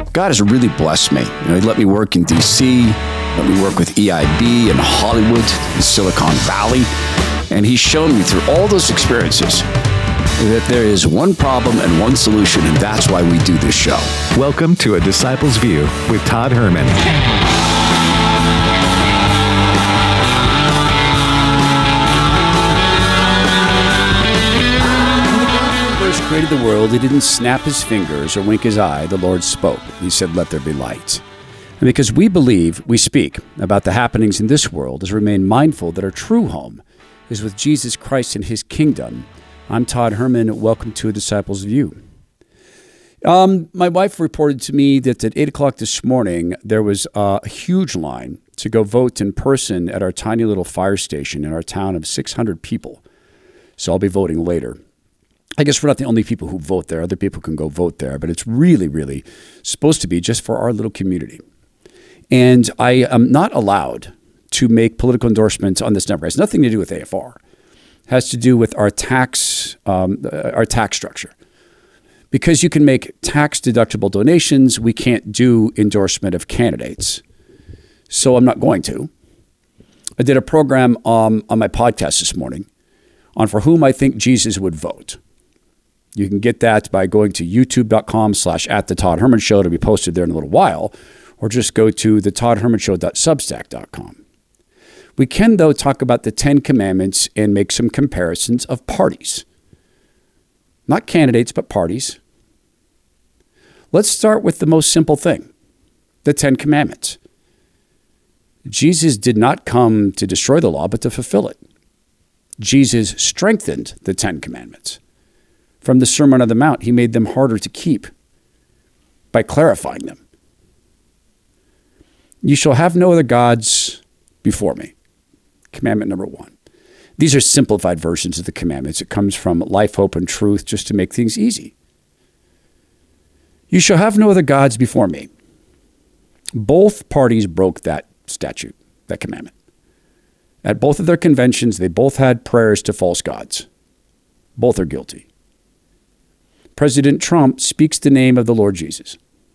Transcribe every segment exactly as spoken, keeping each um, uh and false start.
God has really blessed me. You know, he let me work in D C, let me work with E I B in Hollywood, in Silicon Valley, and he's shown me through all those experiences that there is one problem and one solution, and that's why we do this show. Welcome to A Disciple's View with Todd Herman. Created the world, he didn't snap his fingers or wink his eye. The Lord spoke. He said, let there be light. And because we believe, we speak about the happenings in this world as remain mindful that our true home is with Jesus Christ and his kingdom. I'm Todd Herman. Welcome to A Disciple's View. Um, my wife reported to me that at eight o'clock this morning, there was a huge line to go vote in person at our tiny little fire station in our town of six hundred people. So I'll be voting later. I guess we're not the only people who vote there. Other people can go vote there, but it's really, really supposed to be just for our little community. And I am not allowed to make political endorsements on this number. It has nothing to do with A F R. It has to do with our tax, um, our tax structure. Because you can make tax-deductible donations, we can't do endorsement of candidates. So I'm not going to. I did a program um, on my podcast this morning on for whom I think Jesus would vote. You can get that by going to youtube.com slash at the Todd Herman Show. It'll be posted there in a little while, or just go to the todd herman show dot substack dot com. We can, though, talk about the Ten Commandments and make some comparisons of parties. Not candidates, but parties. Let's start with the most simple thing, the Ten Commandments. Jesus did not come to destroy the law, but to fulfill it. Jesus strengthened the Ten Commandments. From the Sermon on the Mount, he made them harder to keep by clarifying them. You shall have no other gods before me. Commandment number one. These are simplified versions of the commandments. It comes from Life, Hope, and Truth just to make things easy. You shall have no other gods before me. Both parties broke that statute, that commandment. At both of their conventions, they both had prayers to false gods. Both are guilty. President Trump speaks the name of the Lord Jesus.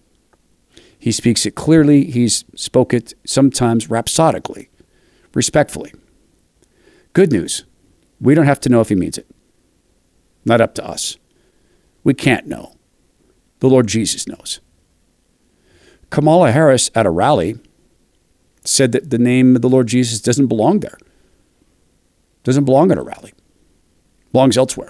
He speaks it clearly. He's spoke it sometimes rhapsodically, respectfully. Good news. We don't have to know if he means it. Not up to us. We can't know. The Lord Jesus knows. Kamala Harris at a rally said that the name of the Lord Jesus doesn't belong there. Doesn't belong at a rally. Belongs elsewhere.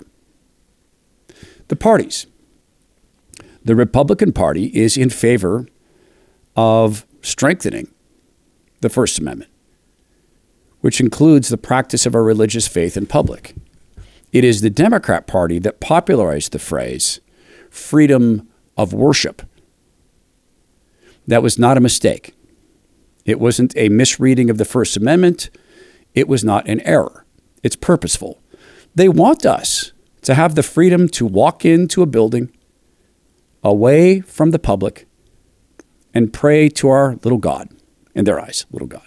The parties. The Republican Party is in favor of strengthening the First Amendment, which includes the practice of our religious faith in public. It is the Democrat Party that popularized the phrase freedom of worship. That was not a mistake. It wasn't a misreading of the First Amendment. It was not an error. It's purposeful. They want us to have the freedom to walk into a building away from the public and pray to our little God, in their eyes, little God.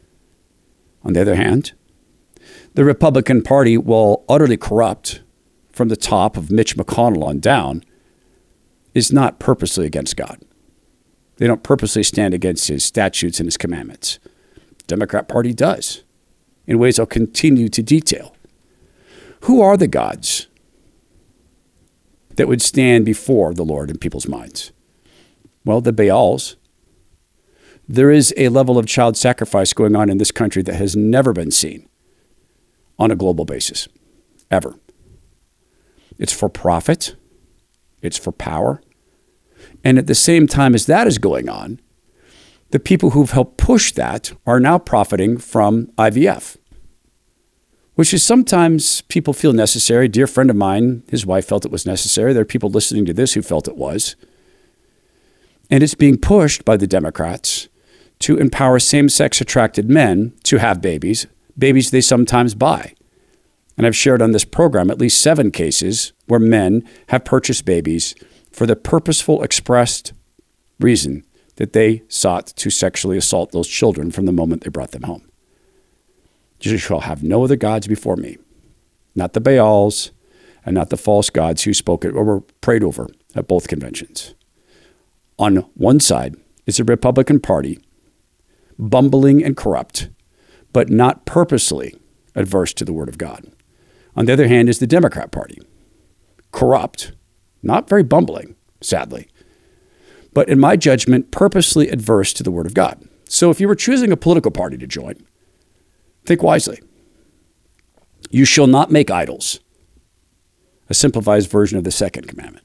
On the other hand, the Republican Party, while utterly corrupt from the top of Mitch McConnell on down, is not purposely against God. They don't purposely stand against his statutes and his commandments. The Democrat Party does, in ways I'll continue to detail. Who are the gods that would stand before the Lord in people's minds? Well, the Baals. There is a level of child sacrifice going on in this country that has never been seen on a global basis, ever. It's for profit. It's for power. And at the same time as that is going on, the people who've helped push that are now profiting from I V F, which is sometimes people feel necessary. A dear friend of mine, his wife felt it was necessary. There are people listening to this who felt it was. And it's being pushed by the Democrats to empower same-sex attracted men to have babies, babies they sometimes buy. And I've shared on this program at least seven cases where men have purchased babies for the purposeful expressed reason that they sought to sexually assault those children from the moment they brought them home. You shall have no other gods before me, not the Baals and not the false gods who spoke it or were prayed over at both conventions. On one side is the Republican Party, bumbling and corrupt, but not purposely adverse to the Word of God. On the other hand is the Democrat Party, corrupt, not very bumbling, sadly, but in my judgment, purposely adverse to the Word of God. So if you were choosing a political party to join, think wisely. You shall not make idols, a simplified version of the second commandment.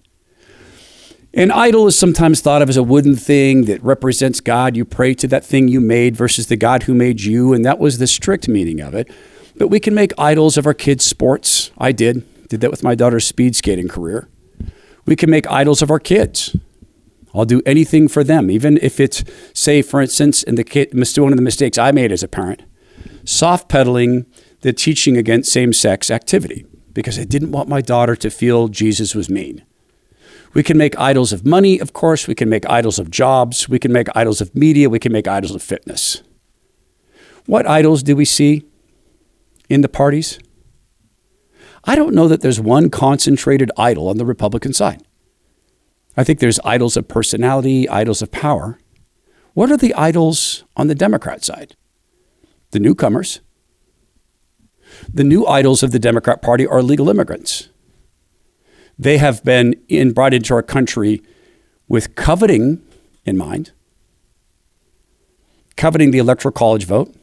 An idol is sometimes thought of as a wooden thing that represents God. You pray to that thing you made versus the God who made you, and that was the strict meaning of it. But we can make idols of our kids' sports. I did. Did that with my daughter's speed skating career. We can make idols of our kids. I'll do anything for them, even if it's, say, for instance, in the kid, one of the mistakes I made as a parent, soft pedaling the teaching against same-sex activity because I didn't want my daughter to feel Jesus was mean. We can make idols of money, of course. We can make idols of jobs. We can make idols of media. We can make idols of fitness. What idols do we see in the parties? I don't know that there's one concentrated idol on the Republican side. I think there's idols of personality, idols of power. What are the idols on the Democrat side? The newcomers. The new idols of the Democrat Party are legal immigrants. They have been in, brought into our country with coveting in mind, coveting the Electoral College vote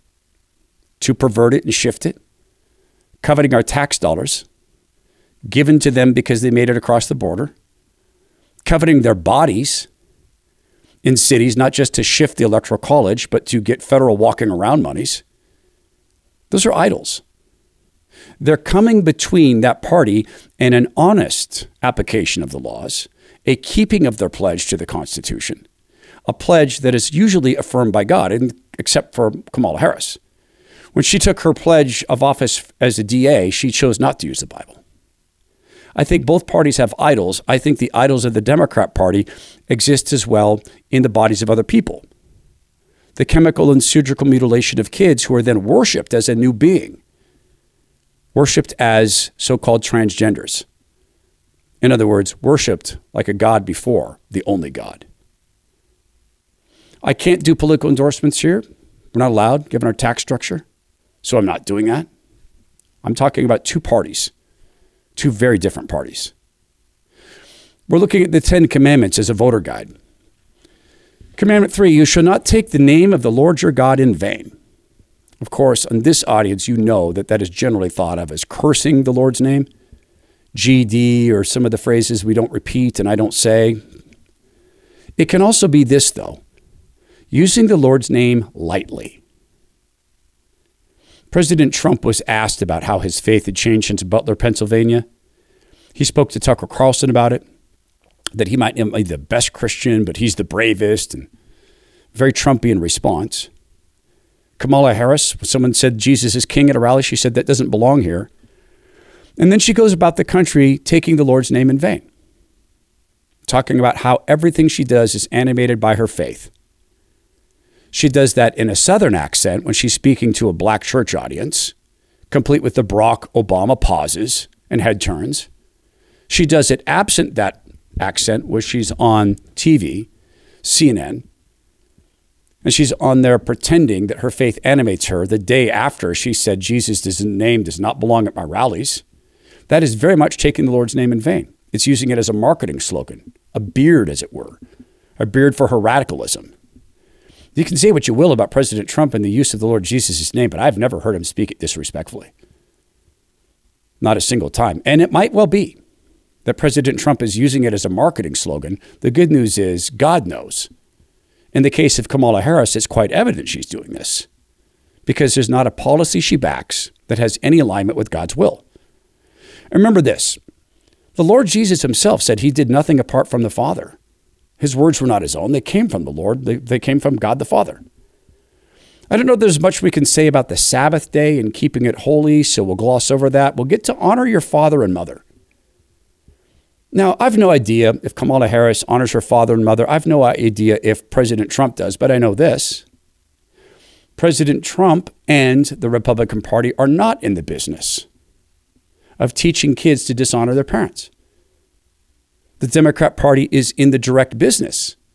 to pervert it and shift it, coveting our tax dollars given to them because they made it across the border, coveting their bodies in cities, not just to shift the Electoral College, but to get federal walking around monies. Those are idols. They're coming between that party and an honest application of the laws, a keeping of their pledge to the Constitution, a pledge that is usually affirmed by God, and except for Kamala Harris. When she took her pledge of office as a D A, she chose not to use the Bible. I think both parties have idols. I think the idols of the Democrat Party exist as well in the bodies of other people. The chemical and surgical mutilation of kids who are then worshiped as a new being, worshiped as so-called transgenders. In other words, worshiped like a God before the only God. I can't do political endorsements here. We're not allowed, given our tax structure. So I'm not doing that. I'm talking about two parties, two very different parties. We're looking at the Ten Commandments as a voter guide. Commandment three, you shall not take the name of the Lord your God in vain. Of course, in this audience, you know that that is generally thought of as cursing the Lord's name. G D, or some of the phrases we don't repeat and I don't say. It can also be this, though, using the Lord's name lightly. President Trump was asked about how his faith had changed since Butler, Pennsylvania. He spoke to Tucker Carlson about it, that he might be the best Christian, but he's the bravest, and very Trumpian response. Kamala Harris, when someone said Jesus is king at a rally, she said that doesn't belong here. And then she goes about the country taking the Lord's name in vain, talking about how everything she does is animated by her faith. She does that in a Southern accent when she's speaking to a black church audience, complete with the Barack Obama pauses and head turns. She does it absent that accent where she's on T V, C N N, and she's on there pretending that her faith animates her the day after she said Jesus' name does not belong at my rallies. That is very much taking the Lord's name in vain. It's using it as a marketing slogan, a beard, as it were, a beard for her radicalism. You can say what you will about President Trump and the use of the Lord Jesus' name, but I've never heard him speak it disrespectfully. Not a single time. And it might well be that President Trump is using it as a marketing slogan. The good news is God knows. In the case of Kamala Harris, it's quite evident she's doing this because there's not a policy she backs that has any alignment with God's will. And remember this, the Lord Jesus himself said he did nothing apart from the Father. His words were not his own. They came from the Lord. They, they came from God the Father. I don't know if there's much we can say about the Sabbath day and keeping it holy, so we'll gloss over that. We'll get to honor your father and mother. Now, I've no idea if Kamala Harris honors her father and mother. I've no idea if President Trump does, but I know this. President Trump and the Republican Party are not in the business of teaching kids to dishonor their parents. The Democrat Party is in the direct business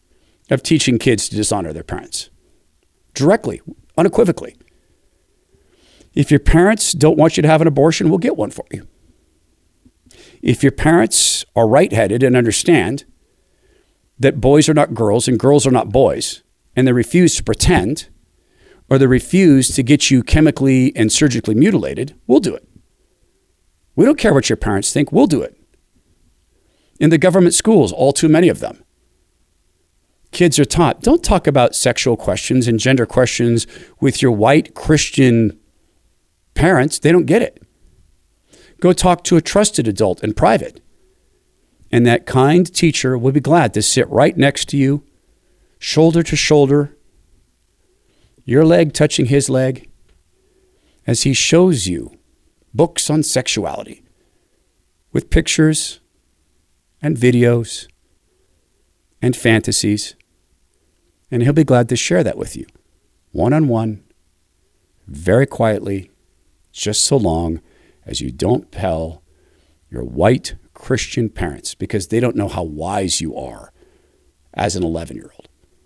of teaching kids to dishonor their parents. Directly, unequivocally. If your parents don't want you to have an abortion, we'll get one for you. If your parents are right-headed and understand that boys are not girls and girls are not boys, and they refuse to pretend, or they refuse to get you chemically and surgically mutilated, we'll do it. We don't care what your parents think, we'll do it. In the government schools, all too many of them, kids are taught, don't talk about sexual questions and gender questions with your white Christian parents. They don't get it. Go talk to a trusted adult in private. And that kind teacher will be glad to sit right next to you, shoulder to shoulder, your leg touching his leg, as he shows you books on sexuality with pictures and videos and fantasies. And he'll be glad to share that with you, one-on-one, very quietly, just so long as you don't tell your white Christian parents, because they don't know how wise you are as an eleven-year-old.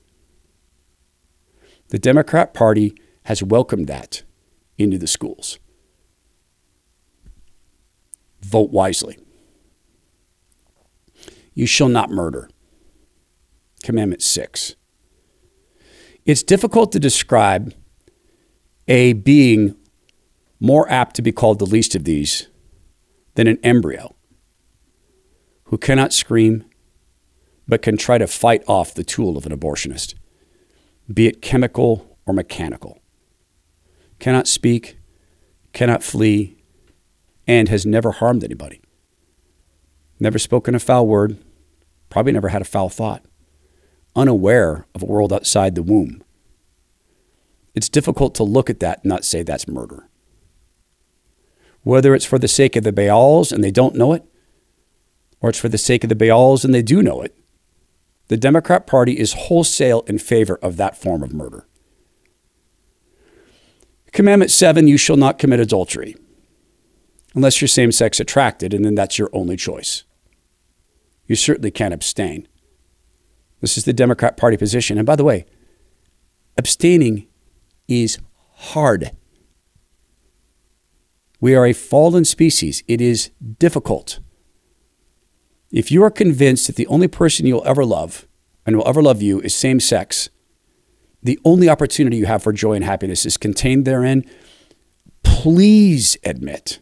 The Democrat Party has welcomed that into the schools. Vote wisely. You shall not murder. Commandment six. It's difficult to describe a being more apt to be called the least of these than an embryo who cannot scream but can try to fight off the tool of an abortionist, be it chemical or mechanical. Cannot speak, cannot flee, and has never harmed anybody. Never spoken a foul word, probably never had a foul thought. Unaware of a world outside the womb. It's difficult to look at that and not say that's murder. Whether it's for the sake of the Baals and they don't know it, or it's for the sake of the Baals and they do know it, the Democrat Party is wholesale in favor of that form of murder. Commandment seven, you shall not commit adultery, unless you're same-sex attracted, and then that's your only choice. You certainly can't abstain. This is the Democrat Party position. And by the way, abstaining is hard. We are a fallen species. It is difficult. If you are convinced that the only person you'll ever love and will ever love you is same-sex, the only opportunity you have for joy and happiness is contained therein, please admit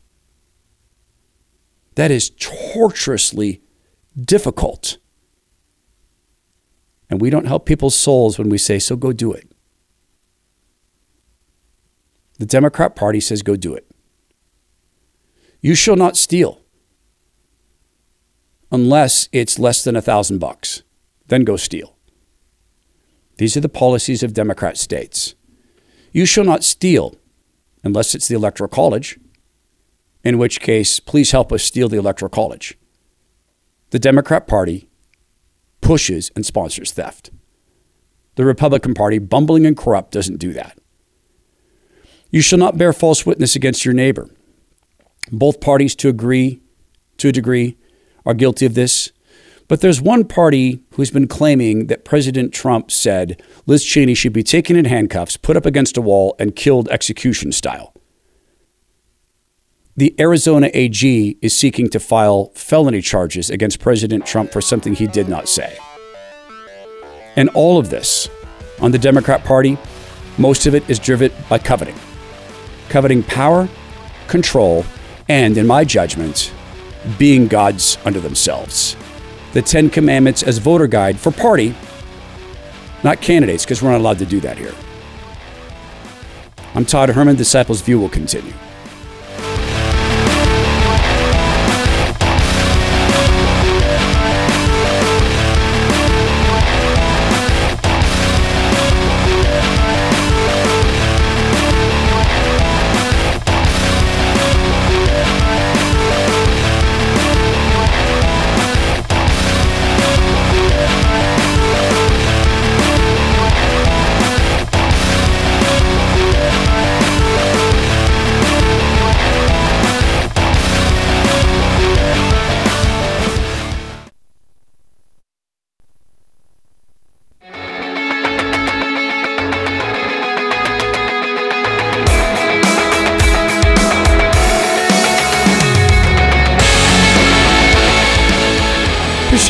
that is torturously difficult. And we don't help people's souls when we say, so go do it. The Democrat Party says, go do it. You shall not steal unless it's less than a thousand bucks. Then go steal. These are the policies of Democrat states. You shall not steal unless it's the Electoral College, in which case, please help us steal the Electoral College. The Democrat Party pushes and sponsors theft. The Republican Party, bumbling and corrupt, doesn't do that. You shall not bear false witness against your neighbor. Both parties, to agree, to a degree, are guilty of this. But there's one party who's been claiming that President Trump said Liz Cheney should be taken in handcuffs, put up against a wall, and killed execution style. The Arizona A G is seeking to file felony charges against President Trump for something he did not say. And all of this on the Democrat Party, most of it is driven by coveting. Coveting power, control, and, in my judgment, being gods unto themselves. The Ten Commandments as voter guide for party, not candidates, because we're not allowed to do that here. I'm Todd Herman. Disciples View will continue.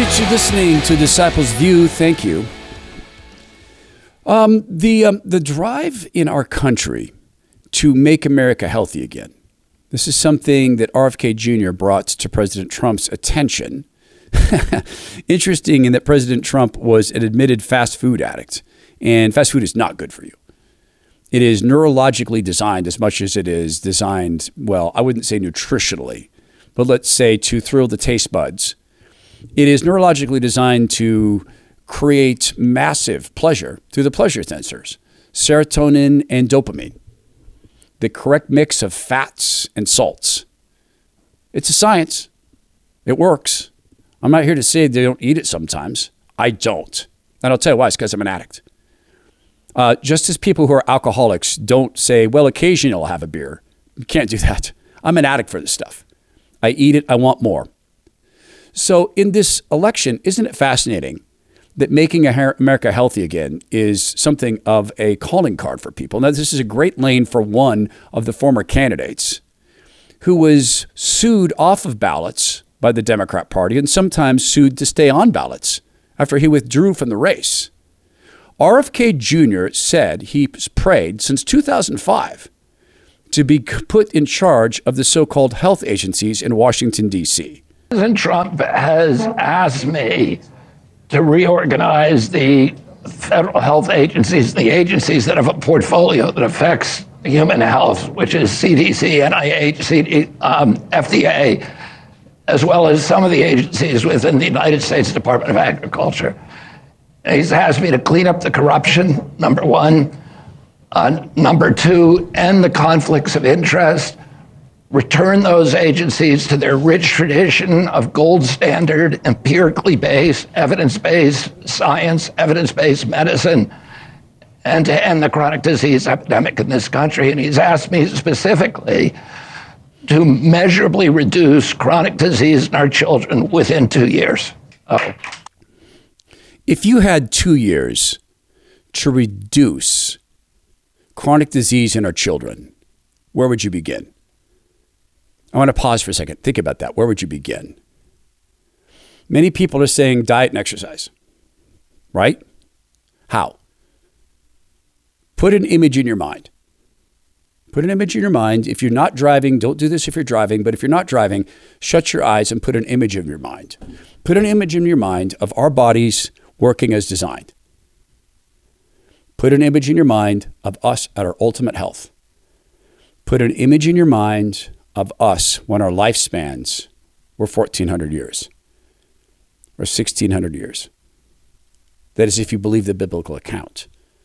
Appreciate you listening to Disciples View. Thank you. Um, the um, the drive in our country to make America healthy again. This is something that R F K Junior brought to President Trump's attention. Interesting in that President Trump was an admitted fast food addict, and fast food is not good for you. It is neurologically designed as much as it is designed, well, I wouldn't say nutritionally, but let's say to thrill the taste buds. It is neurologically designed to create massive pleasure through the pleasure sensors, serotonin and dopamine, the correct mix of fats and salts. It's a science. It works. I'm not here to say they don't eat it sometimes. I don't. And I'll tell you why. It's because I'm an addict. Uh, just as people who are alcoholics don't say, well, occasionally I'll have a beer. You can't do that. I'm an addict for this stuff. I eat it. I want more. So in this election, isn't it fascinating that making America healthy again is something of a calling card for people? Now, this is a great lane for one of the former candidates who was sued off of ballots by the Democrat Party and sometimes sued to stay on ballots after he withdrew from the race. R F K Junior said he prayed since two thousand five to be put in charge of the so-called health agencies in Washington, D C. President Trump has asked me to reorganize the federal health agencies, the agencies that have a portfolio that affects human health, which is C D C, N I H, C D, um, F D A, as well as some of the agencies within the United States Department of Agriculture. And he's asked me to clean up the corruption, number one. Uh, number two, end the conflicts of interest, return those agencies to their rich tradition of gold standard, empirically based, evidence-based science, evidence-based medicine, and to end the chronic disease epidemic in this country. And he's asked me specifically to measurably reduce chronic disease in our children within two years. Oh. If you had two years to reduce chronic disease in our children, where would you begin? I want to pause for a second. Think about that. Where would you begin? Many people are saying diet and exercise, right? How? Put an image in your mind. Put an image in your mind. If you're not driving, don't do this if you're driving, but if you're not driving, shut your eyes and put an image in your mind. Put an image in your mind of our bodies working as designed. Put an image in your mind of us at our ultimate health. Put an image in your mind of us when our lifespans were fourteen hundred years or sixteen hundred years. That is, if you believe the biblical account.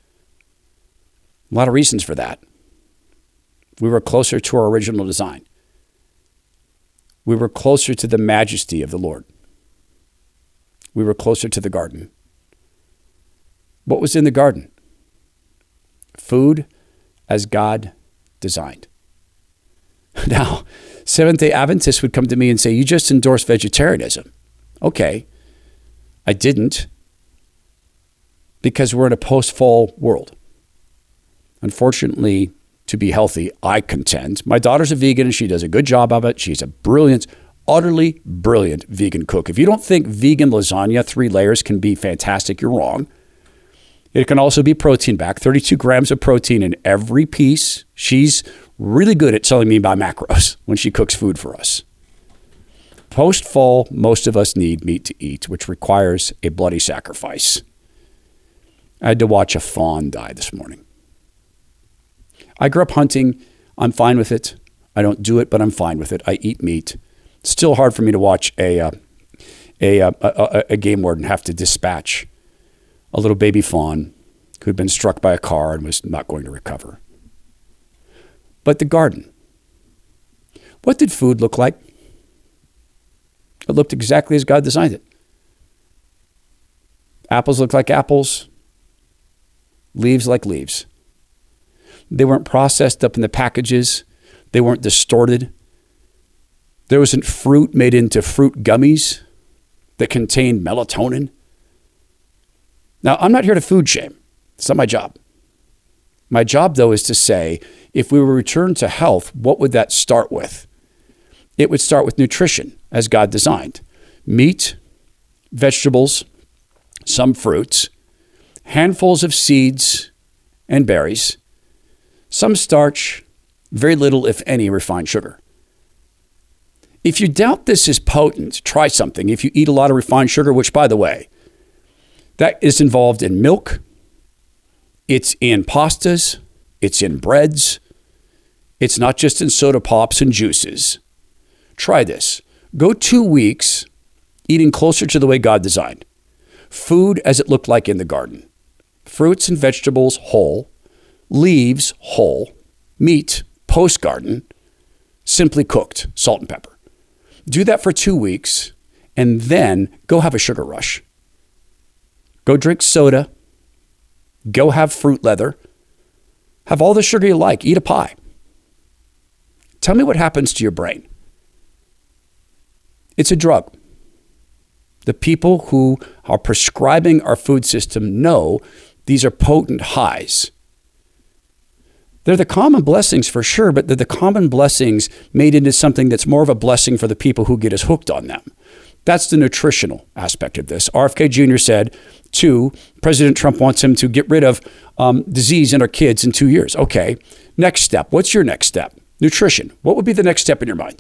A lot of reasons for that. We were closer to our original design. We were closer to the majesty of the Lord. We were closer to the garden. What was in the garden? Food as God designed. Now, Seventh-day Adventists would come to me and say, you just endorsed vegetarianism. Okay, I didn't, because we're in a post-fall world. Unfortunately, to be healthy, I contend. My daughter's a vegan and she does a good job of it. She's a brilliant, utterly brilliant vegan cook. If you don't think vegan lasagna, three layers, can be fantastic, you're wrong. It can also be protein backed, thirty-two grams of protein in every piece. She's really good at telling me by macros when she cooks food for us. Post-fall, most of us need meat to eat, which requires a bloody sacrifice. I had to watch a fawn die this morning. I grew up hunting. I'm fine with it. I don't do it, but I'm fine with it. I eat meat. It's still hard for me to watch a, uh, a, uh, a, a game warden have to dispatch a little baby fawn who had been struck by a car and was not going to recover. But the garden. What did food look like? It looked exactly as God designed it. Apples looked like apples. Leaves like leaves. They weren't processed up in the packages. They weren't distorted. There wasn't fruit made into fruit gummies that contained melatonin. Now, I'm not here to food shame. It's not my job. My job, though, is to say, if we were returned to health, what would that start with? It would start with nutrition, as God designed. Meat, vegetables, some fruits, handfuls of seeds and berries, some starch, very little, if any, refined sugar. If you doubt this is potent, try something. If you eat a lot of refined sugar, which, by the way, that is involved in milk, it's in pastas, it's in breads, it's not just in soda pops and juices. Try this. Go two weeks eating closer to the way God designed. Food as it looked like in the garden. Fruits and vegetables whole, leaves whole, meat post-garden, simply cooked, salt and pepper. Do that for two weeks and then go have a sugar rush. Go drink soda. Go have fruit leather. Have all the sugar you like. Eat a pie. Tell me what happens to your brain. It's a drug. The people who are prescribing our food system know these are potent highs. They're the common blessings for sure, but they're the common blessings made into something that's more of a blessing for the people who get us hooked on them. That's the nutritional aspect of this. R F K Junior said, two, President Trump wants him to get rid of um, disease in our kids in two years. Okay, next step. What's your next step? Nutrition. What would be the next step in your mind?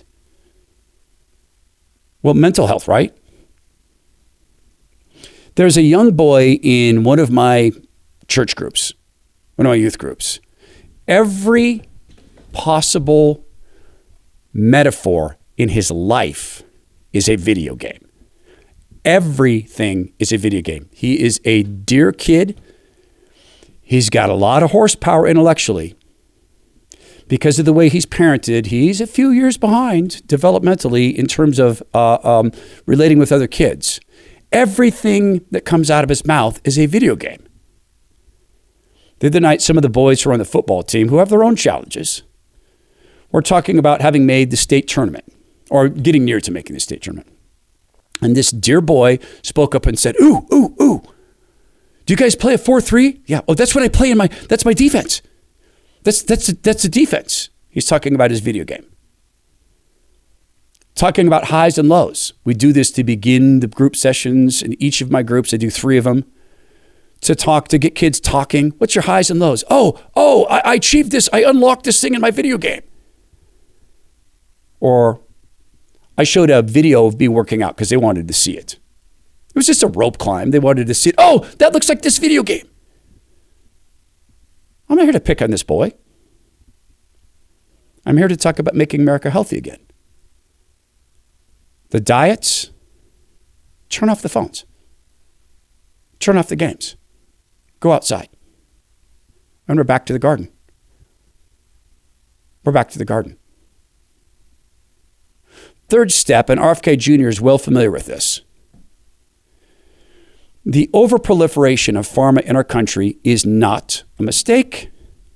Well, mental health, right? There's a young boy in one of my church groups, one of my youth groups. Every possible metaphor in his life is a video game. Everything is a video game. He is a dear kid. He's got a lot of horsepower intellectually. Because of the way he's parented, he's a few years behind developmentally in terms of uh, um, relating with other kids. Everything that comes out of his mouth is a video game. The other night, some of the boys who are on the football team, who have their own challenges, were talking about having made the state tournament or getting near to making the state tournament. And this dear boy spoke up and said, ooh, ooh, ooh, do you guys play a four three? Yeah. Oh, that's what I play in my, that's my defense. That's, that's, a, that's a defense. He's talking about his video game. Talking about highs and lows. We do this to begin the group sessions. In each of my groups, I do three of them. To talk, to get kids talking. What's your highs and lows? Oh, oh, I, I achieved this. I unlocked this thing in my video game. Or I showed a video of me working out because they wanted to see it. It was just a rope climb. They wanted to see it. Oh, that looks like this video game. I'm not here to pick on this boy. I'm here to talk about making America healthy again. The diets, turn off the phones. Turn off the games. Go outside. And we're back to the garden. We're back to the garden. Third step, and R F K Junior is well familiar with this. The overproliferation of pharma in our country is not a mistake.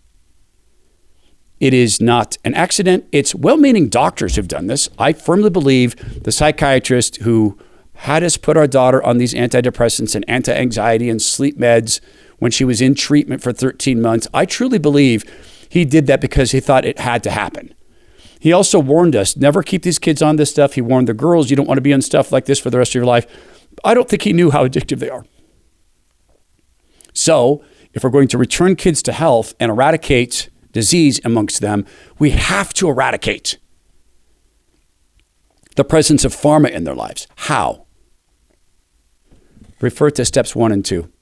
It is not an accident. It's well-meaning doctors who've done this. I firmly believe the psychiatrist who had us put our daughter on these antidepressants and anti-anxiety and sleep meds when she was in treatment for thirteen months, I truly believe he did that because he thought it had to happen. He also warned us, never keep these kids on this stuff. He warned the girls, you don't want to be on stuff like this for the rest of your life. I don't think he knew how addictive they are. So if we're going to return kids to health and eradicate disease amongst them, we have to eradicate the presence of pharma in their lives. How? Refer to steps one and two.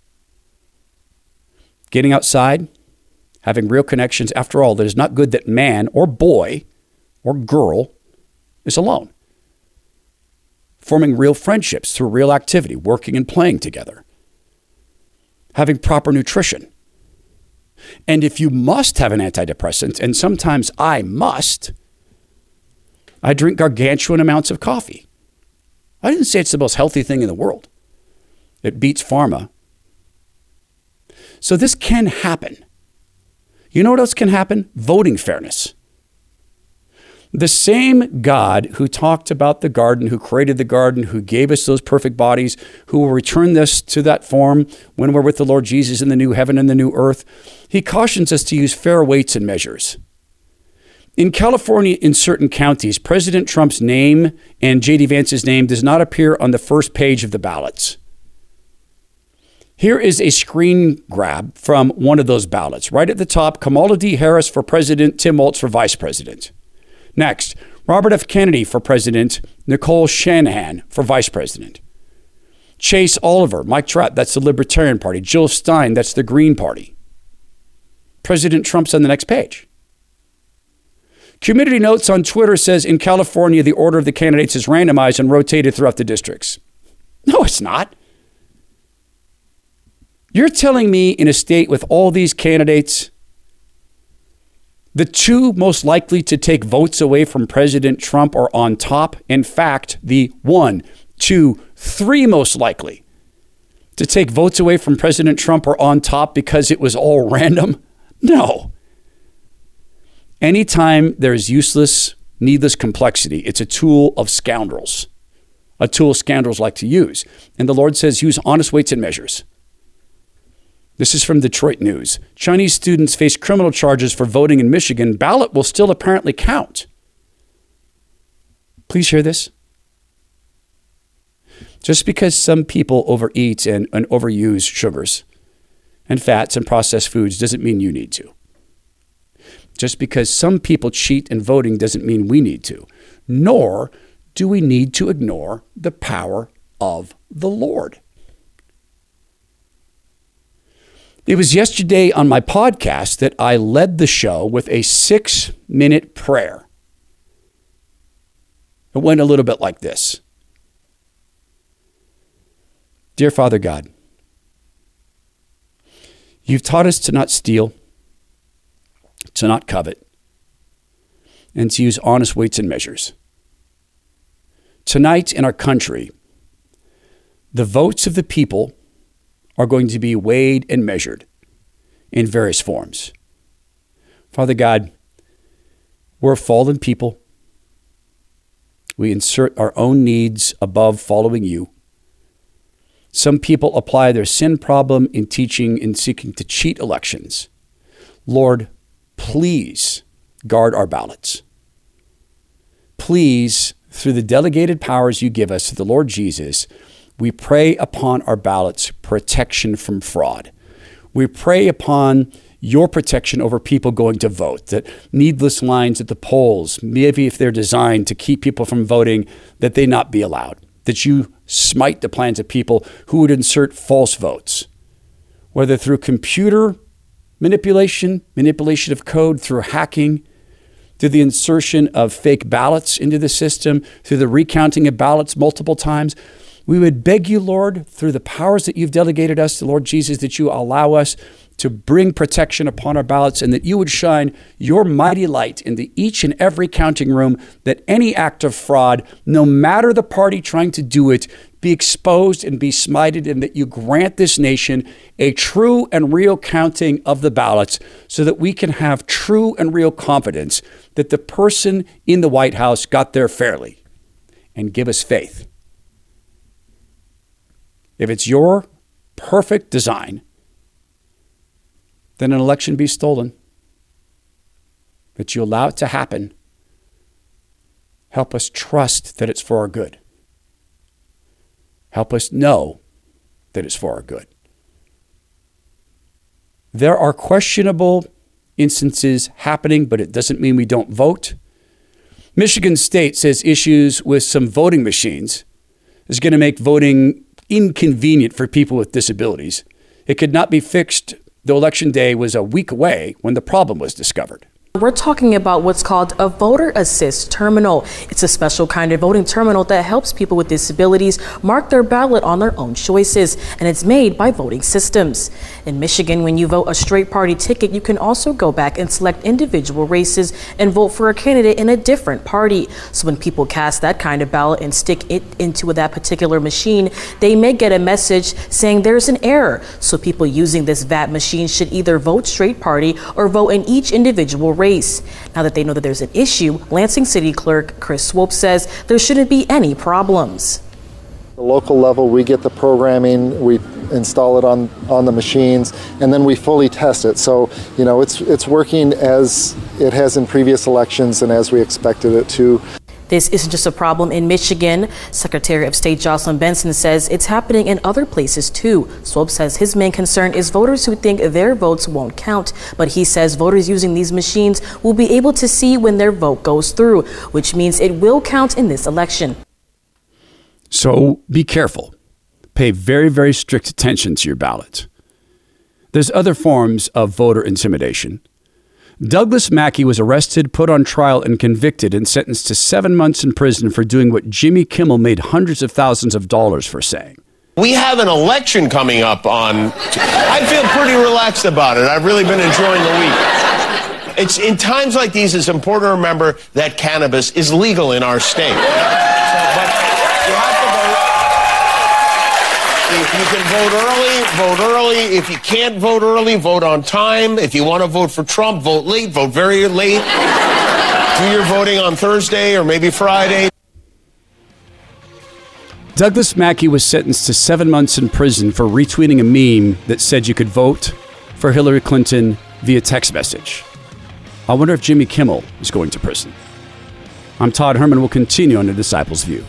Getting outside, having real connections. After all, it is not good that man or boy or girl is alone. Forming real friendships through real activity, working and playing together. Having proper nutrition. And if you must have an antidepressant, and sometimes I must, I drink gargantuan amounts of coffee. I didn't say it's the most healthy thing in the world. It beats pharma. So this can happen. You know what else can happen? Voting fairness. The same God who talked about the garden, who created the garden, who gave us those perfect bodies, who will return this to that form when we're with the Lord Jesus in the new heaven and the new earth, he cautions us to use fair weights and measures. In California, in certain counties, President Trump's name and J D Vance's name does not appear on the first page of the ballots. Here is a screen grab from one of those ballots. Right at the top, Kamala D. Harris for president, Tim Walz for vice president. Next, Robert F. Kennedy for president, Nicole Shanahan for vice president. Chase Oliver, Mike Trout, that's the Libertarian Party. Jill Stein, that's the Green Party. President Trump's on the next page. Community Notes on Twitter says in California, the order of the candidates is randomized and rotated throughout the districts. No, it's not. You're telling me in a state with all these candidates, the two most likely to take votes away from President Trump are on top. In fact, the one, two, three most likely to take votes away from President Trump are on top because it was all random? No. Anytime there's useless, needless complexity, it's a tool of scoundrels, a tool scoundrels like to use. And the Lord says, use honest weights and measures. This is from Detroit News. Chinese students face criminal charges for voting in Michigan. Ballot will still apparently count. Please hear this. Just because some people overeat and, and overuse sugars and fats and processed foods doesn't mean you need to. Just because some people cheat in voting doesn't mean we need to, nor do we need to ignore the power of the Lord. It was yesterday on my podcast that I led the show with a six-minute prayer. It went a little bit like this. Dear Father God, you've taught us to not steal, to not covet, and to use honest weights and measures. Tonight in our country, the votes of the people are going to be weighed and measured in various forms. Father God, we're fallen people. We insert our own needs above following you. Some people apply their sin problem in teaching and seeking to cheat elections. Lord, please guard our ballots. Please, through the delegated powers you give us, the Lord Jesus, we pray upon our ballots protection from fraud. We pray upon your protection over people going to vote, that needless lines at the polls, maybe if they're designed to keep people from voting, that they not be allowed, that you smite the plans of people who would insert false votes, whether through computer manipulation, manipulation of code, through hacking, through the insertion of fake ballots into the system, through the recounting of ballots multiple times. We would beg you, Lord, through the powers that you've delegated us to, Lord Jesus, that you allow us to bring protection upon our ballots and that you would shine your mighty light into each and every counting room, that any act of fraud, no matter the party trying to do it, be exposed and be smited, and that you grant this nation a true and real counting of the ballots so that we can have true and real confidence that the person in the White House got there fairly, and give us faith. If it's your perfect design, then an election be stolen, that you allow it to happen. Help us trust that it's for our good. Help us know that it's for our good. There are questionable instances happening, but it doesn't mean we don't vote. Michigan State says issues with some voting machines is going to make voting inconvenient for people with disabilities. It could not be fixed. The election day was a week away when the problem was discovered. We're talking about what's called a voter assist terminal. It's a special kind of voting terminal that helps people with disabilities mark their ballot on their own choices, and it's made by Voting Systems. In Michigan, when you vote a straight party ticket, you can also go back and select individual races and vote for a candidate in a different party. So when people cast that kind of ballot and stick it into that particular machine, they may get a message saying there's an error. So people using this V A T machine should either vote straight party or vote in each individual race. Now that they know that there's an issue, Lansing City Clerk Chris Swope says there shouldn't be any problems. The local level, we get the programming, we install it on, on the machines, and then we fully test it. So, you know, it's it's working as it has in previous elections and as we expected it to. This isn't just a problem in Michigan. Secretary of State Jocelyn Benson says it's happening in other places too. Swope says his main concern is voters who think their votes won't count, but he says voters using these machines will be able to see when their vote goes through, which means it will count in this election. So be careful. Pay very, very strict attention to your ballot. There's other forms of voter intimidation. Douglas Mackey was arrested, put on trial, and convicted and sentenced to seven months in prison for doing what Jimmy Kimmel made hundreds of thousands of dollars for saying. We have an election coming up on, I feel pretty relaxed about it. I've really been enjoying the week. It's in times like these, it's important to remember that cannabis is legal in our state. So, but you have to vote. If you can vote early, vote early. If you can't vote early, vote on time. If you want to vote for Trump, vote late, vote very late. Do your voting on Thursday or maybe Friday. Douglas Mackey was sentenced to seven months in prison for retweeting a meme that said you could vote for Hillary Clinton via text message. I wonder if Jimmy Kimmel is going to prison. I'm Todd Herman. We'll continue on The Disciples' View.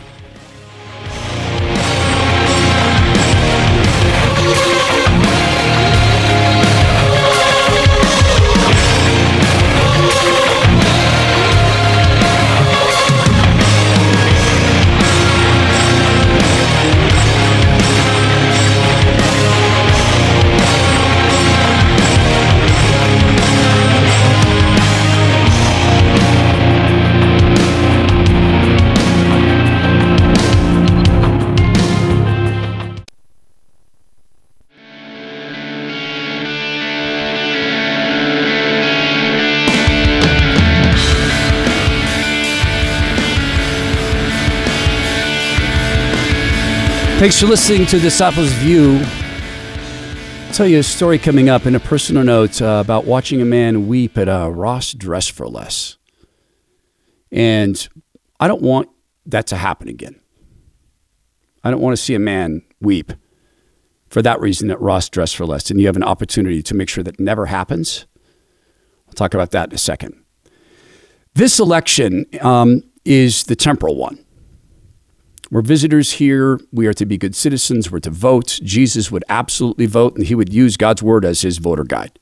Thanks for listening to Disciples View. I'll tell you a story coming up in a personal note uh, about watching a man weep at a Ross Dress for Less. And I don't want that to happen again. I don't want to see a man weep for that reason at Ross Dress for Less. And you have an opportunity to make sure that never happens. I'll talk about that in a second. This election um, is the temporal one. We're visitors here. We are to be good citizens. We're to vote. Jesus would absolutely vote, and he would use God's word as his voter guide.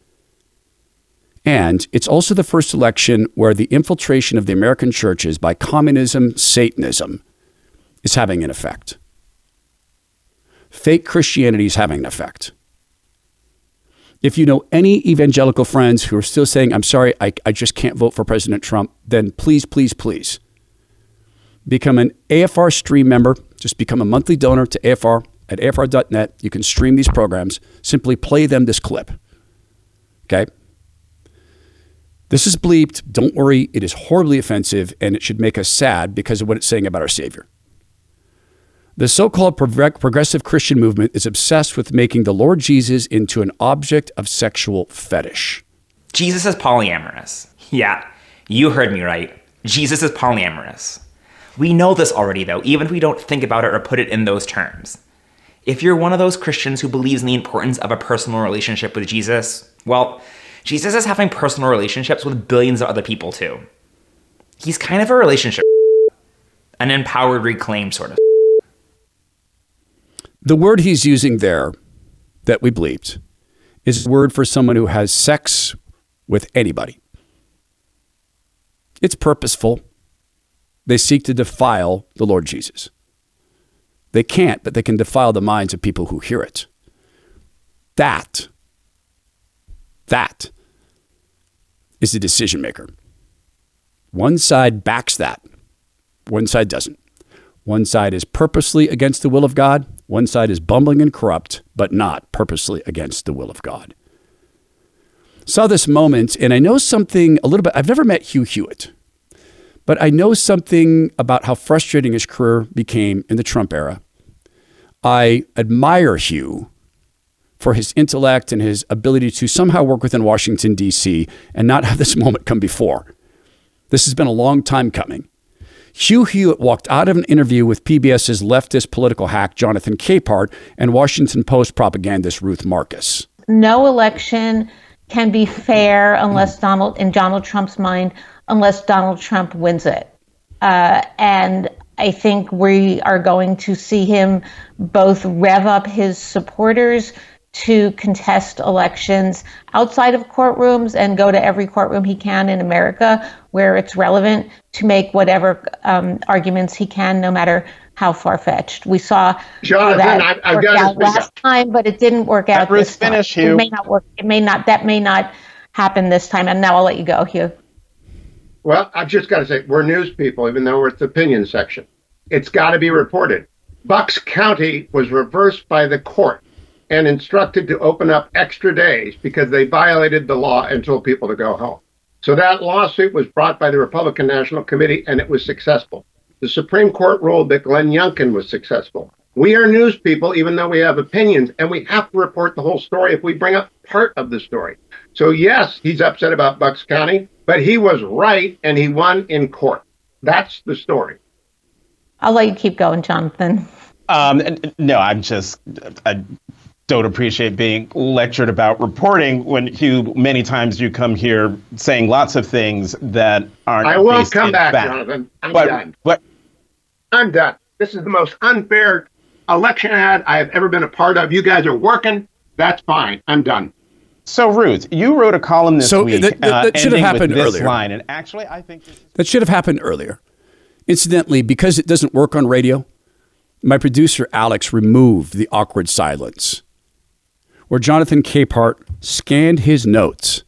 And it's also the first election where the infiltration of the American churches by communism, Satanism, is having an effect. Fake Christianity is having an effect. If you know any evangelical friends who are still saying, I'm sorry, I, I just can't vote for President Trump, then please, please, please, become an A F R stream member. Just become a monthly donor to A F R at A F R dot net. You can stream these programs. Simply play them this clip. Okay? This is bleeped. Don't worry. It is horribly offensive, and it should make us sad because of what it's saying about our Savior. The so-called progressive Christian movement is obsessed with making the Lord Jesus into an object of sexual fetish. Jesus is polyamorous. Yeah, you heard me right. Jesus is polyamorous. We know this already, though, even if we don't think about it or put it in those terms. If you're one of those Christians who believes in the importance of a personal relationship with Jesus, well, Jesus is having personal relationships with billions of other people, too. He's kind of a relationship, an empowered, reclaimed sort of. The word he's using there that we bleeped is a word for someone who has sex with anybody. It's purposeful. They seek to defile the Lord Jesus. They can't, but they can defile the minds of people who hear it. That, that is the decision maker. One side backs that. One side doesn't. One side is purposely against the will of God. One side is bumbling and corrupt, but not purposely against the will of God. Saw this moment, and I know something a little bit. I've never met Hugh Hewitt. But I know something about how frustrating his career became in the Trump era. I admire Hugh for his intellect and his ability to somehow work within Washington, D C and not have this moment come before. This has been a long time coming. Hugh Hewitt walked out of an interview with PBS's leftist political hack Jonathan Capehart and Washington Post propagandist Ruth Marcus. No election can be fair unless Donald, in Donald Trump's mind, unless Donald Trump wins it. Uh, and I think we are going to see him both rev up his supporters to contest elections outside of courtrooms and go to every courtroom he can in America where it's relevant to make whatever um, arguments he can, no matter how far-fetched. We saw Jonathan, that I, I've work got out last time, but it didn't work out Bruce, this time. finish, It Hugh. may not work. It may not. That may not happen this time. And now I'll let you go, Hugh. Well, I've just got to say, we're news people, even though we're at the opinion section. It's got to be reported. Bucks County was reversed by the court and instructed to open up extra days because they violated the law and told people to go home. So that lawsuit was brought by the Republican National Committee, and it was successful. The Supreme Court ruled that Glenn Youngkin was successful. We are news people, even though we have opinions, and we have to report the whole story if we bring up part of the story. So yes, he's upset about Bucks County, but he was right, and he won in court. That's the story. I'll let you keep going, Jonathan. Um, no, I'm just, I don't appreciate being lectured about reporting when you, many times you come here saying lots of things that aren't I won't based come in back, fact. Jonathan. I'm But- done. but- I'm done. This is the most unfair election ad I have ever been a part of. You guys are working. That's fine. I'm done. So, Ruth, you wrote a column this So week that- that- uh, that should have ending happened with this earlier. line, and actually, I think this is- That should have happened earlier. Incidentally, because it doesn't work on radio, my producer Alex removed the awkward silence where Jonathan Capehart scanned his notes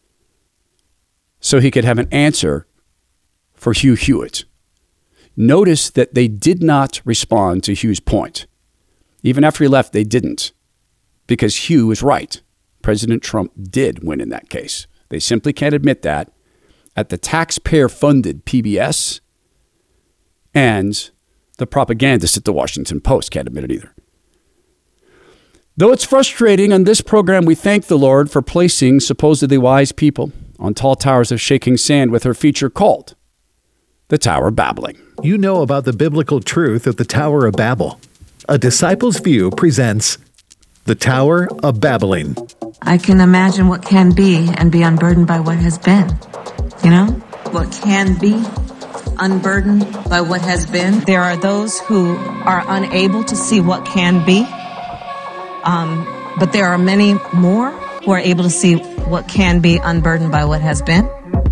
so he could have an answer for Hugh Hewitt. Notice that they did not respond to Hugh's point. Even after he left, they didn't, because Hugh was right. President Trump did win in that case. They simply can't admit that at the taxpayer-funded P B S, and the propagandists at the Washington Post can't admit it either. Though it's frustrating, on this program we thank the Lord for placing supposedly wise people on tall towers of shaking sand with her feature called The Tower of Babbling. You know about the biblical truth of the Tower of Babel. A Disciple's View presents The Tower of Babbling. I can imagine what can be and be unburdened by what has been. You know? What can be unburdened by what has been. There are those who are unable to see what can be. Um, but there are many more who are able to see what can be unburdened by what has been.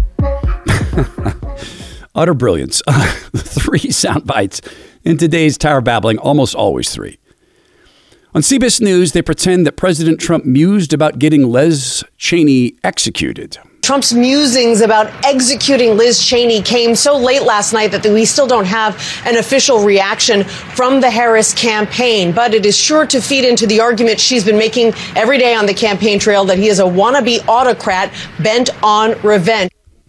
Utter brilliance. Three sound bites in today's Tower Babbling, almost always three. On C B S News, they pretend that President Trump mused about getting Liz Cheney executed. Trump's musings about executing Liz Cheney came so late last night that we still don't have an official reaction from the Harris campaign. But it is sure to feed into the argument she's been making every day on the campaign trail that he is a wannabe autocrat bent on revenge.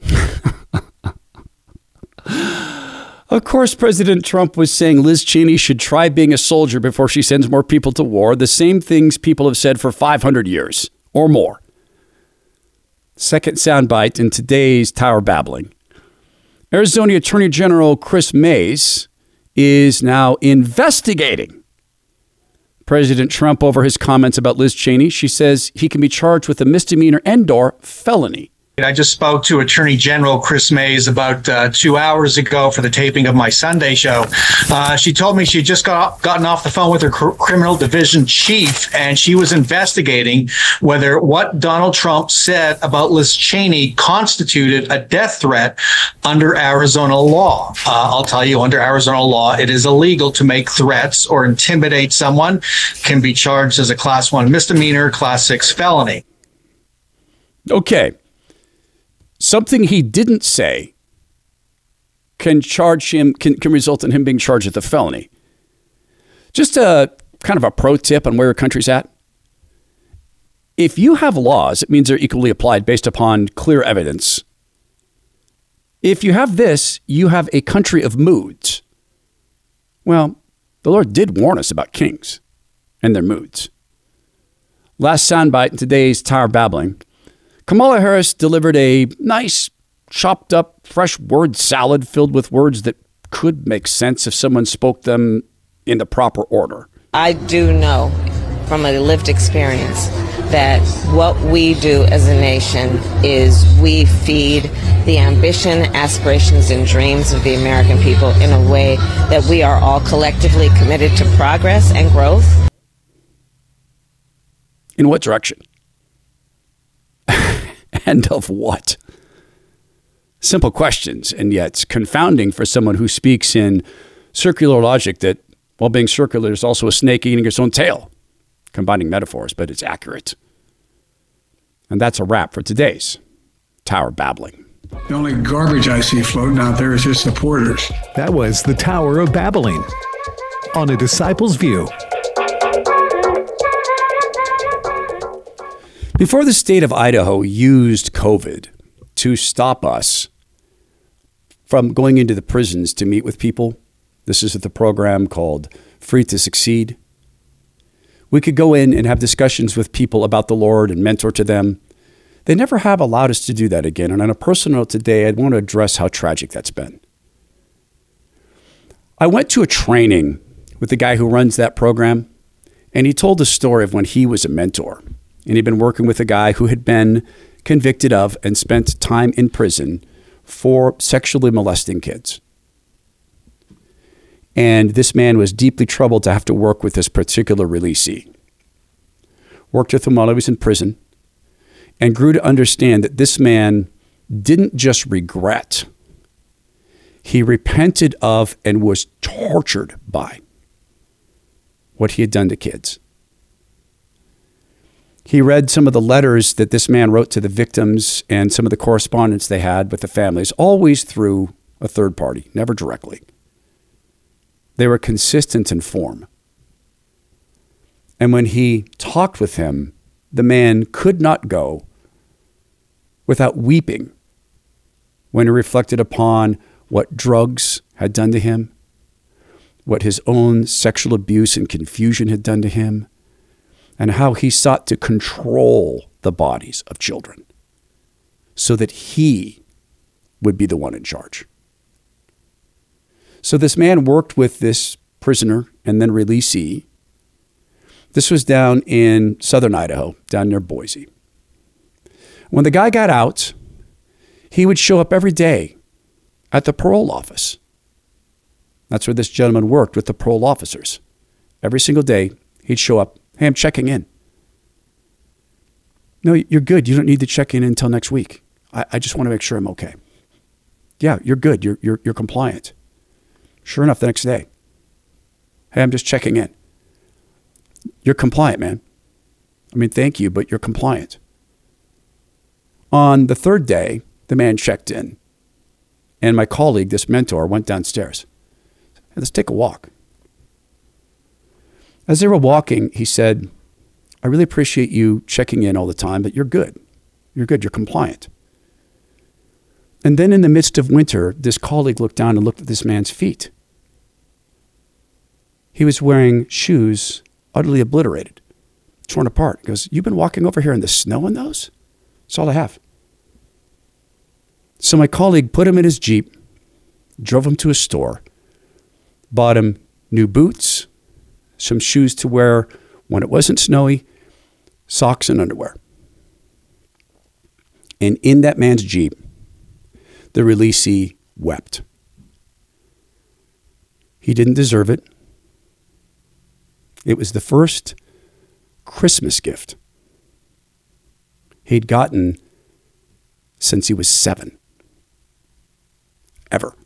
Of course, President Trump was saying Liz Cheney should try being a soldier before she sends more people to war. The same things people have said for five hundred years or more. Second soundbite in today's Tower Babbling. Arizona Attorney General Chris Mays is now investigating President Trump over his comments about Liz Cheney. She says he can be charged with a misdemeanor and/or felony. I just spoke to Attorney General Chris Mays about uh, two hours ago for the taping of my Sunday show. Uh, she told me she had just got, gotten off the phone with her cr- criminal division chief, and she was investigating whether what Donald Trump said about Liz Cheney constituted a death threat under Arizona law. Uh, I'll tell you, under Arizona law, it is illegal to make threats or intimidate someone, can be charged as a class one misdemeanor, class six felony. Okay. Something he didn't say can charge him, can, can result in him being charged with a felony. Just a kind of a pro tip on where your country's at. If you have laws, it means they're equally applied based upon clear evidence. If you have this, you have a country of moods. Well, the Lord did warn us about kings and their moods. Last soundbite in today's Tower Babbling. Kamala Harris delivered a nice, chopped up, fresh word salad filled with words that could make sense if someone spoke them in the proper order. I do know from a lived experience that what we do as a nation is we feed the ambition, aspirations, and dreams of the American people in a way that we are all collectively committed to progress and growth. In what direction? And of what? Simple questions, and yet confounding for someone who speaks in circular logic that, while being circular, is also a snake eating its own tail. Combining metaphors, but it's accurate. And that's a wrap for today's Tower Babbling. The only garbage I see floating out there is his supporters. That was the Tower of Babbling on A Disciple's View. Before the state of Idaho used COVID to stop us from going into the prisons to meet with people, this is the program called Free to Succeed. We could go in and have discussions with people about the Lord and mentor to them. They never have allowed us to do that again. And on a personal note today, I'd want to address how tragic that's been. I went to a training with the guy who runs that program, and he told the story of when he was a mentor. And he'd been working with a guy who had been convicted of and spent time in prison for sexually molesting kids. And this man was deeply troubled to have to work with this particular releasee. Worked with him while he was in prison and grew to understand that this man didn't just regret, he repented of and was tortured by what he had done to kids. He read some of the letters that this man wrote to the victims and some of the correspondence they had with the families, always through a third party, never directly. They were consistent in form. And when he talked with him, the man could not go without weeping when he reflected upon what drugs had done to him, what his own sexual abuse and confusion had done to him, and how he sought to control the bodies of children so that he would be the one in charge. So this man worked with this prisoner and then releasee. This was down in southern Idaho, down near Boise. When the guy got out, he would show up every day at the parole office. That's where this gentleman worked with the parole officers. Every single day, he'd show up. Hey, I'm checking in. No, you're good. You don't need to check in until next week. I, I just want to make sure I'm okay. Yeah, you're good. You're, you're, you're compliant. Sure enough, the next day. Hey, I'm just checking in. You're compliant, man. I mean, thank you, but you're compliant. On the third day, the man checked in. And my colleague, this mentor, went downstairs. Hey, let's take a walk. As they were walking, he said, I really appreciate you checking in all the time, but you're good. You're good. You're compliant. And then in the midst of winter, this colleague looked down and looked at this man's feet. He was wearing shoes utterly obliterated, torn apart. He goes, you've been walking over here in the snow in those? That's all I have. So my colleague put him in his Jeep, drove him to a store, bought him new boots, some shoes to wear when it wasn't snowy, socks and underwear. And in that man's Jeep, the releasee wept. He didn't deserve it. It was the first Christmas gift he'd gotten since he was seven. Ever.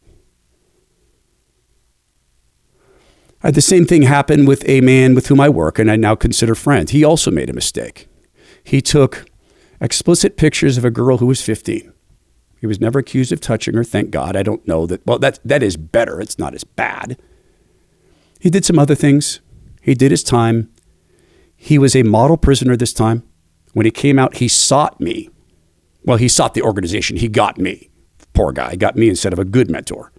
I had the same thing happen with a man with whom I work and I now consider friend. He also made a mistake. He took explicit pictures of a girl who was fifteen. He was never accused of touching her, thank God. I don't know that. Well, that, that is better. It's not as bad. He did some other things. He did his time. He was a model prisoner this time. When he came out, he sought me. Well, he sought the organization. He got me. Poor guy. He got me instead of a good mentor.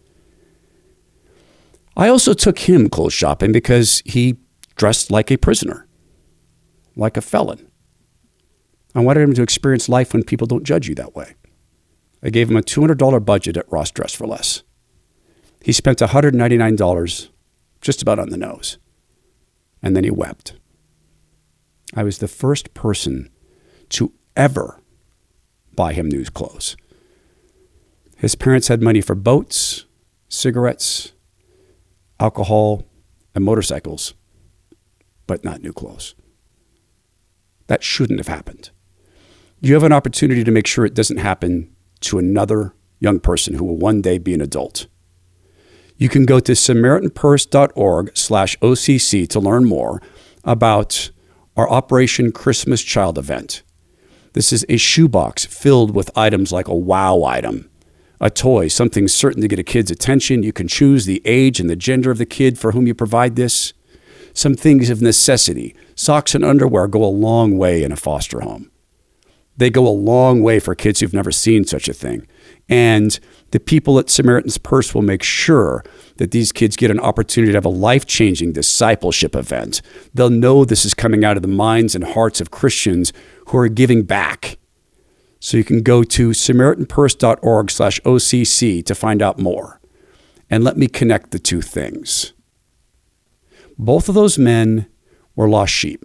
I also took him clothes shopping because he dressed like a prisoner, like a felon. I wanted him to experience life when people don't judge you that way. I gave him a two hundred dollars budget at Ross Dress for Less. He spent one hundred ninety-nine dollars just about on the nose. And then he wept. I was the first person to ever buy him new clothes. His parents had money for boats, cigarettes, alcohol, and motorcycles, but not new clothes. That shouldn't have happened. You have an opportunity to make sure it doesn't happen to another young person who will one day be an adult. You can go to samaritanpurse.org slash OCC to learn more about our Operation Christmas Child event. This is a shoebox filled with items like a wow item, a toy, something certain to get a kid's attention. You can choose the age and the gender of the kid for whom you provide this. Some things of necessity. Socks and underwear go a long way in a foster home. They go a long way for kids who've never seen such a thing. And the people at Samaritan's Purse will make sure that these kids get an opportunity to have a life-changing discipleship event. They'll know this is coming out of the minds and hearts of Christians who are giving back. So you can go to samaritanpurse.org slash OCC to find out more. And let me connect the two things. Both of those men were lost sheep,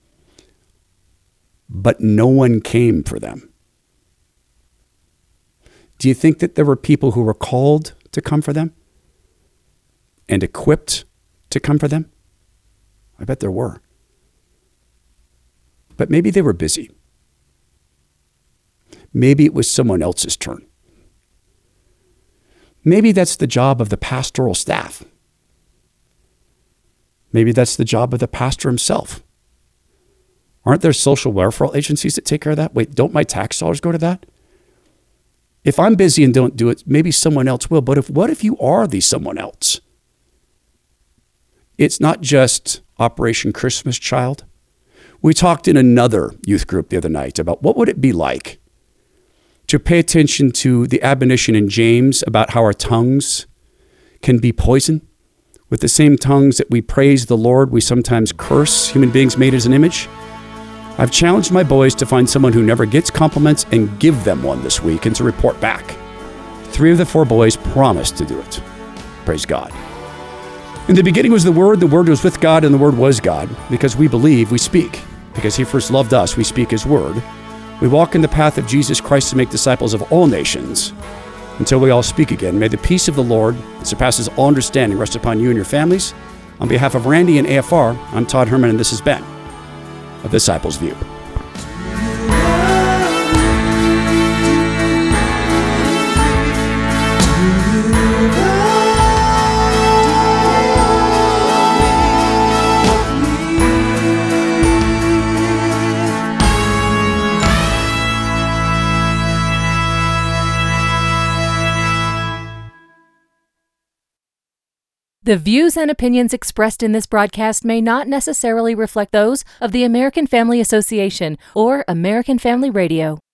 but no one came for them. Do you think that there were people who were called to come for them and equipped to come for them? I bet there were. But maybe they were busy. Maybe it was someone else's turn. Maybe that's the job of the pastoral staff. Maybe that's the job of the pastor himself. Aren't there social welfare agencies that take care of that? Wait, don't my tax dollars go to that? If I'm busy and don't do it, maybe someone else will. But if what if you are the someone else? It's not just Operation Christmas Child. We talked in another youth group the other night about what would it be like to pay attention to the admonition in James about how our tongues can be poison. With the same tongues that we praise the Lord, we sometimes curse human beings made as an image. I've challenged my boys to find someone who never gets compliments and give them one this week and to report back. Three of the four boys promised to do it. Praise God. In the beginning was the Word, the Word was with God, and the Word was God. Because we believe, we speak. Because He first loved us, we speak His Word. We walk in the path of Jesus Christ to make disciples of all nations. Until we all speak again, may the peace of the Lord that surpasses all understanding rest upon you and your families. On behalf of Randy and A F R, I'm Todd Herman, and this has been A Disciple's View. The views and opinions expressed in this broadcast may not necessarily reflect those of the American Family Association or American Family Radio.